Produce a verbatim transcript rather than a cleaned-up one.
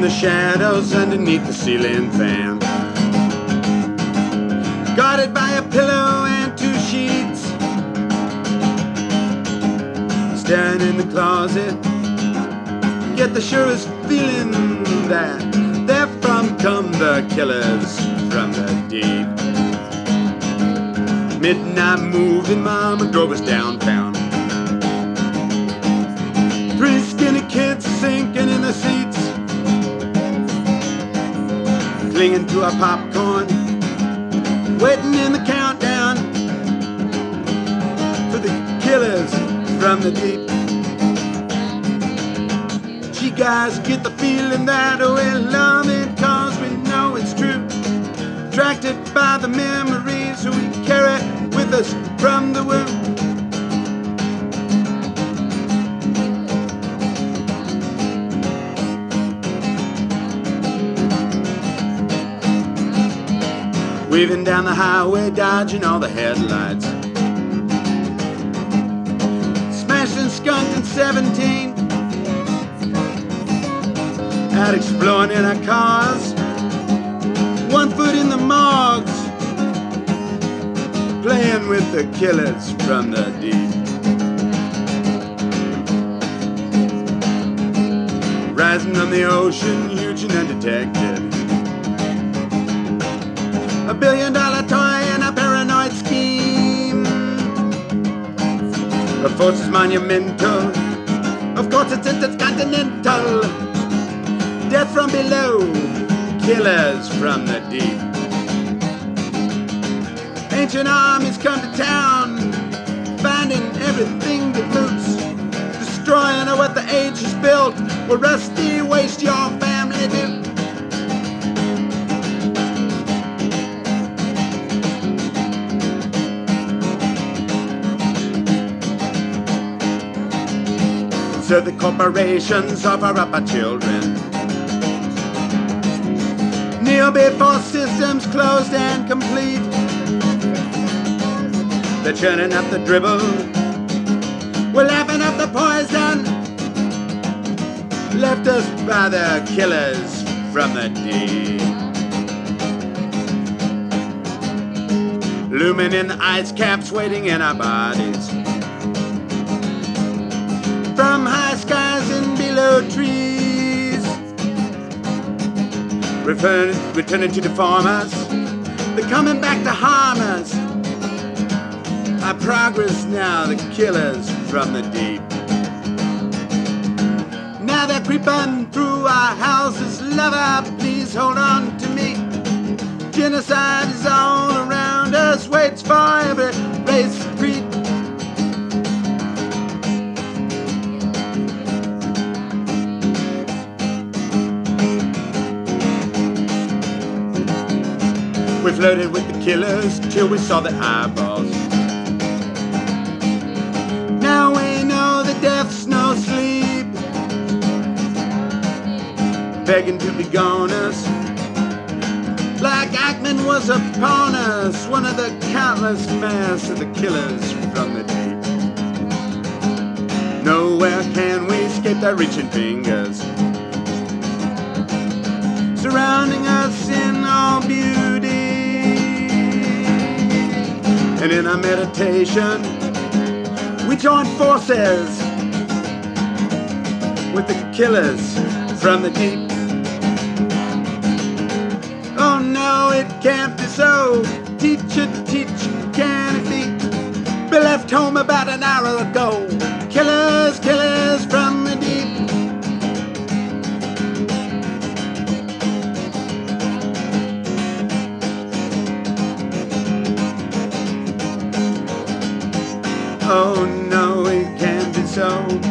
from the shadows underneath the ceiling fan. Guarded by a pillow and two sheets, staring in the closet, get the surest feeling that therefrom come the killers from the deep. Midnight moving, mama drove us downtown. Three skinny kids sinking in the seats, clinging to our popcorn, waiting in the countdown for the killers from the deep. Gee guys, get the feeling that we love it cause we know it's true. Attracted by the memories we carry with us from the womb. Weaving down the highway, dodging all the headlights. Smashed and skunked in seventeen. Out exploring in our cars. One foot in the morgues. Playing with the killers from the deep. Rising on the ocean, huge and undetected. A billion dollar toy and a paranoid scheme. A force is monumental. Of course it's intercontinental. Death from below, killers from the deep. Ancient armies come to town, finding everything that moves, destroying what the age has built. Will rusty waste your family do? So the corporations offer up our children, kneel before systems closed and complete. They're churning up the dribble, we're laughing up the poison left us by the killers from the deep. Looming in the ice caps, waiting in our bodies. From high skies and below trees, returning, returning to deform us. They're coming back to harm us. Our progress now, the killers from the deep. Now they're creeping through our houses. Lover, please hold on to me. Genocide is all around us, waits for every race and creed. We flirted with the killers till we saw the eyeballs. Now we know that death's no sleep, begging to be goners, like Ackman was upon us, one of the countless mass of the killers from the deep. Nowhere can we escape their reaching fingers, surrounding us in all beauty. And in our meditation, we join forces with the killers from the deep. Oh no, it can't be so. Teacher, teacher, can it be? We left home about an hour ago. Killers, killers from the deep. Oh no, it can't be so.